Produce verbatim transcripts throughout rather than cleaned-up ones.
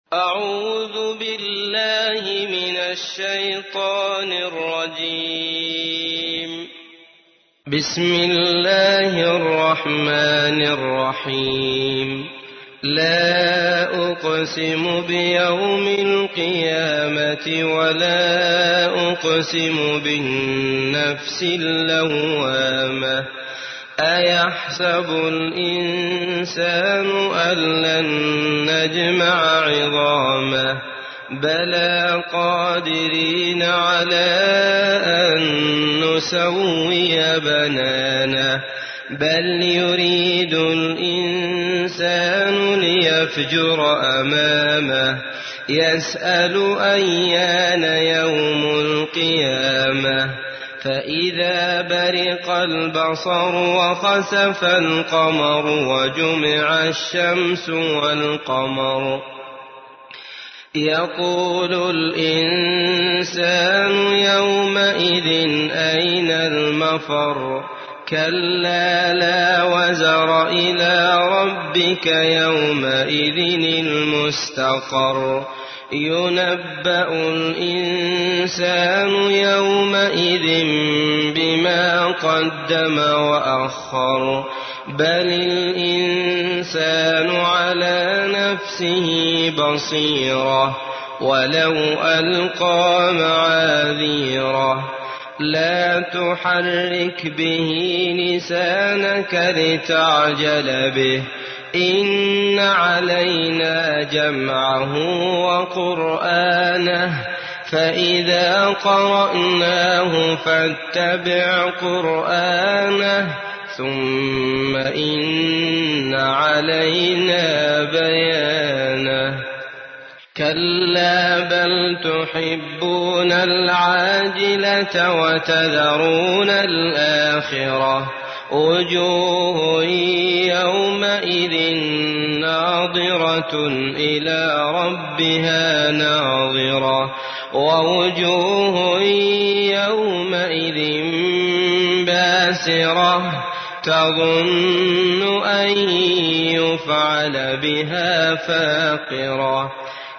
أعوذ بالله من الشيطان الرجيم. بسم الله الرحمن الرحيم. لا أقسم بيوم القيامة ولا أقسم بالنفس اللوامة أيحسب الإنسان أن لن نجمع عظامه بلى قادرين على أن نسوي بنانه بل يريد الإنسان ليفجر أمامه يسأل أيان يوم القيامة فإذا برق البصر وخسف القمر وجمع الشمس والقمر يقول الإنسان يومئذ أين المفر كلا لا وزر إلى ربك يومئذ المستقر ينبأ الإنسان يومئذ بما قدم وأخر بل الإنسان على نفسه بصيرة ولو ألقى معاذيره لا تحرك به لسانك لتعجل به إن علينا جمعه وقرآنه فإذا قرأناه فاتبع قرآنه ثم إن علينا بيانه كلا بل تحبون العاجلة وتذرون الآخرة وجوه يومئذ ناظرة إلى ربها ناظرة ووجوه يومئذ باسرة تظن أن يفعل بها فاقرة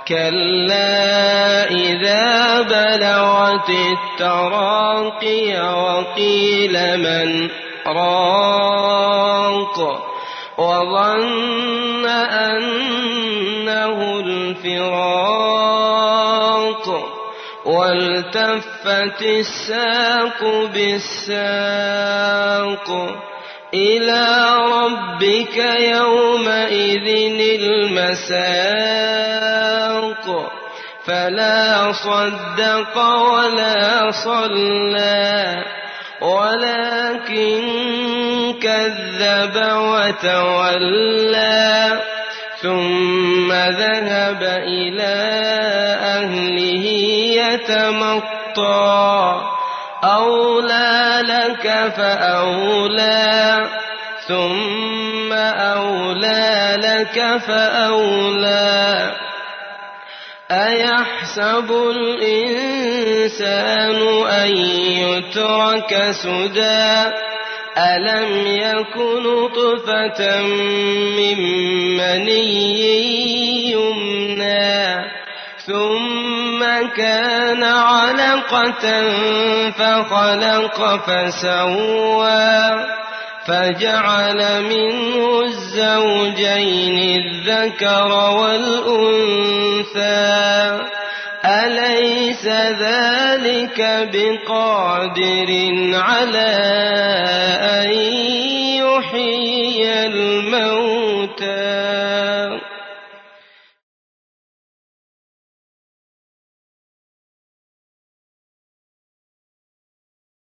كلا إذا بلغت التراقي وقيل من راق وظن أنه الفراق والتفت الساق بالساق إلى ربك يومئذ المساق فلا صدق ولا صلى ولكن كذب وتولى ثم ذهب إلى أهله يتمطى أولى لك فأولى ثم أولى لك فأولى أيحسب الإنسان أن يترك سدى ألم يك نطفة من مني يمنى ثم كان علقة فخلق فسوى فجعل منه الزوجين الذكر والأنثى أليس ذلك بقادر على